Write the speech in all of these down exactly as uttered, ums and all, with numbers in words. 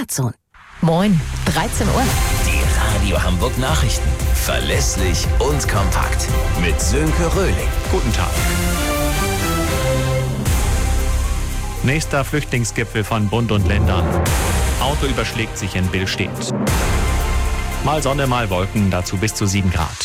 Amazon. Moin, dreizehn Uhr. Die Radio Hamburg Nachrichten. Verlässlich und kompakt. Mit Sönke Röhling. Guten Tag. Nächster Flüchtlingsgipfel von Bund und Ländern. Auto überschlägt sich in Billstedt. Mal Sonne, mal Wolken, dazu bis zu sieben Grad.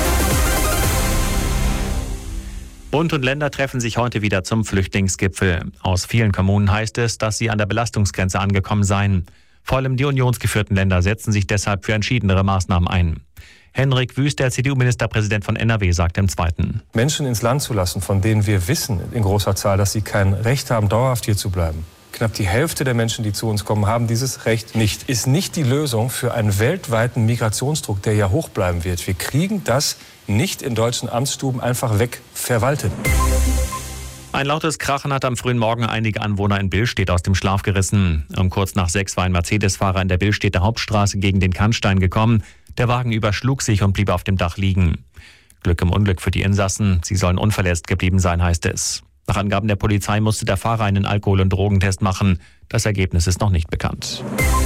Bund und Länder treffen sich heute wieder zum Flüchtlingsgipfel. Aus vielen Kommunen heißt es, dass sie an der Belastungsgrenze angekommen seien. Vor allem die unionsgeführten Länder setzen sich deshalb für entschiedenere Maßnahmen ein. Henrik Wüst, der C D U-Ministerpräsident von N R W, sagt im Zweiten. Menschen ins Land zu lassen, von denen wir wissen in großer Zahl, dass sie kein Recht haben, dauerhaft hier zu bleiben. Knapp die Hälfte der Menschen, die zu uns kommen, haben dieses Recht nicht. Ist nicht die Lösung für einen weltweiten Migrationsdruck, der ja hoch bleiben wird. Wir kriegen das nicht in deutschen Amtsstuben einfach wegverwaltet. Ein lautes Krachen hat am frühen Morgen einige Anwohner in Billstedt aus dem Schlaf gerissen. Um kurz nach sechs war ein Mercedes-Fahrer in der Billstedter Hauptstraße gegen den Kannstein gekommen. Der Wagen überschlug sich und blieb auf dem Dach liegen. Glück im Unglück für die Insassen. Sie sollen unverletzt geblieben sein, heißt es. Nach Angaben der Polizei musste der Fahrer einen Alkohol- und Drogentest machen. Das Ergebnis ist noch nicht bekannt.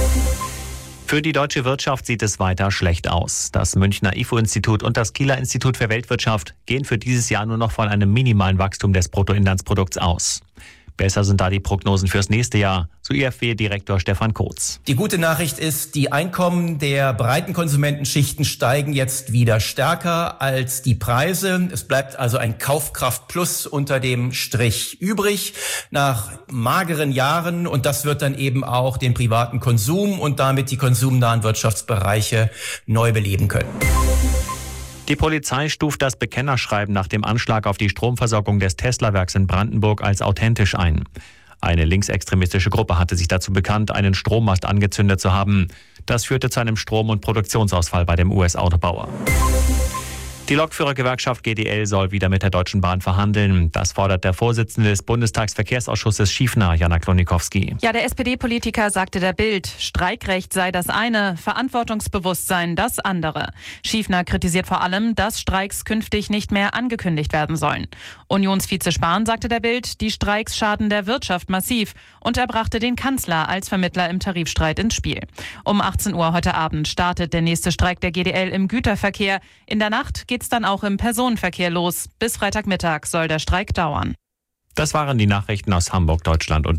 Für die deutsche Wirtschaft sieht es weiter schlecht aus. Das Münchner I F O-Institut und das Kieler Institut für Weltwirtschaft gehen für dieses Jahr nur noch von einem minimalen Wachstum des Bruttoinlandsprodukts aus. Besser sind da die Prognosen fürs nächste Jahr, so I F W-Direktor Stefan Kotz. Die gute Nachricht ist, die Einkommen der breiten Konsumentenschichten steigen jetzt wieder stärker als die Preise. Es bleibt also ein Kaufkraft-Plus unter dem Strich übrig nach mageren Jahren. Und das wird dann eben auch den privaten Konsum und damit die konsumnahen Wirtschaftsbereiche neu beleben können. Die Polizei stuft das Bekennerschreiben nach dem Anschlag auf die Stromversorgung des Tesla-Werks in Brandenburg als authentisch ein. Eine linksextremistische Gruppe hatte sich dazu bekannt, einen Strommast angezündet zu haben. Das führte zu einem Strom- und Produktionsausfall bei dem U S-Autobauer. Die Lokführergewerkschaft G D L soll wieder mit der Deutschen Bahn verhandeln. Das fordert der Vorsitzende des Bundestagsverkehrsausschusses Schiefner, Jana Klonikowski. Ja, der S P D-Politiker sagte der Bild, Streikrecht sei das eine, Verantwortungsbewusstsein das andere. Schiefner kritisiert vor allem, dass Streiks künftig nicht mehr angekündigt werden sollen. Unionsvize Spahn sagte der Bild, die Streiks schaden der Wirtschaft massiv und er brachte den Kanzler als Vermittler im Tarifstreit ins Spiel. Um achtzehn Uhr heute Abend startet der nächste Streik der G D L im Güterverkehr. In der Nacht geht's dann auch im Personenverkehr los. Bis Freitagmittag soll der Streik dauern. Das waren die Nachrichten aus Hamburg, Deutschland und